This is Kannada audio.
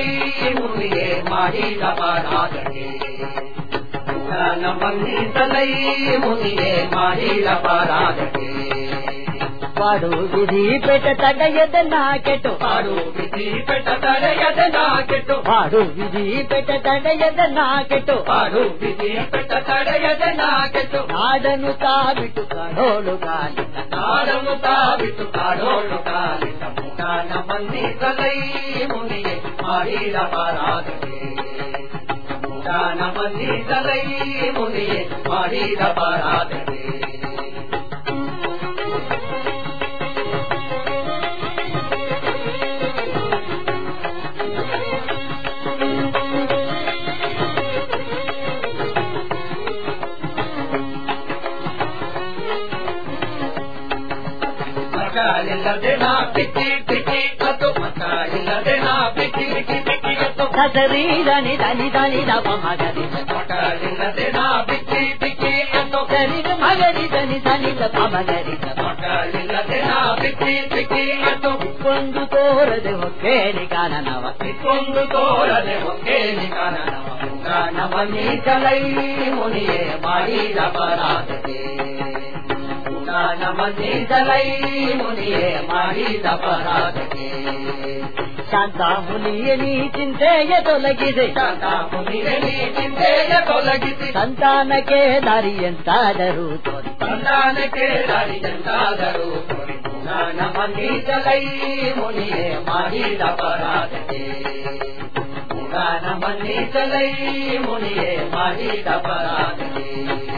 ಮುನಿಯೇ ಮಾಡಿದ ಅಪರಾಧಕ್ಕೆ ಮೂಢನ ಮನ್ನಿಸಲೈ ಮುನಿಯೇ ಮಾಡಿದ ಅಪರಾಧಕ್ಕೆ ಪಾಡು ವಿಧಿ ಪೆಟ್ಟ ತಡೆಯದ ನಾಕೆಟ್ಟು ಪಾಡು ವಿಧಿ ಪೆಟ್ಟ ತಡೆಯದ ನಾಕೆಟ್ಟು ಪಾಡು ವಿಧಿ ಪೆಟ್ಟ ತಡೆಯದ ನಾಕೆಟ್ಟು ಪಾಡು ವಿಧಿ ಪೆಟ್ಟ ತಡೆಯದ ನಾಕೆಟ್ಟು ನಾಡನು ತಾಬಿಟ್ಟು ಕಾಡೋಳು ಕಾಲಿತ ನಾಡನು ತಾಬಿಟ್ಟು ಕಾಡೋಳು ಕಾಲಿತ ಮೂಢನ ಮನ್ನಿಸಲೈ ಮುನಿಯೇ ಮಾಡಿದ ಅಪರಾಧಕ್ಕೆ ಮೂಢನ ಮನ್ನಿಸಲೈ ಮುನಿಯೇ ಮಾಡಿದ ಅಪರಾಧಕ್ಕೆ ಮಕ್ಕಳಿಲ್ಲದೆ ನಾ ಪಿಕ್ಕಿ ಪಿಕ್ಕಿ ಅತ್ತು ಮಕ್ಕಳಿಲ್ಲದೆ ನಾ ಪಿಕ್ಕಿ ಪಿಕ್ಕಿ ಅತ್ತು ಸರಿ ದನಿ ದನಿ ದನಿ ದಪ ಮಗರಿ ಮಕ್ಕಳಿಲ್ಲದೆ ನಾ ಪಿಕ್ಕಿ ಪಿಕ್ಕಿ ಅತ್ತು ಸರಿ ಮಗರಿ ದನಿ ದನಿ ದಪ ಮಗರಿ ಮಕ್ಕಳಿಲ್ಲದೆ ನಾ ಪಿಕ್ಕಿ ಪಿಕ್ಕಿ ಅತ್ತು ಕೊಂಡು ತೋರದೆ ಹೊಕ್ಕೇನಿ ಕಾನನವ ಕೊಂಡು ತೋರದೆ ಹೊಕ್ಕೇನಿ ಕಾನನವ ಮೂಢನ ಮನ್ನಿಸಲೈ ಮುನಿಯೇ ಮಾಡಿದ ಅಪರಾಧಕ್ಕೆ ಮೂಢನ ಮನ್ನಿಸಲೈ ಮುನಿಯೇ ಮಾಡಿದ ಅಪರಾಧಕ್ಕೆ ಶಾಂತ ಮುನಿಯ ನೀ ಚಿಂತೆಯ ತೊಲಗಿದೆ ಶಾಂತ ಮುನಿಯ ನೀ ಚಿಂತೆಯ ತೊಲಗಿಸಿ ಸಂತಾನಕ್ಕೆ ದಾರಿಯಂತಾದರೂ ತೋರಿ ಸಂತಾನಕ್ಕೆ ದಾರಿಯಂತಾದರೂ ತೋರಿ ಮೂಢನ ಮನ್ನಿಸಲೈ ಮುನಿಯೇ ಮಾಡಿದ ಅಪರಾಧಕ್ಕೆ ಮೂಢನ ಮನ್ನಿಸಲೈ ಮುನಿಯೇ ಮಾಡಿದ ಅಪರಾಧಕ್ಕೆ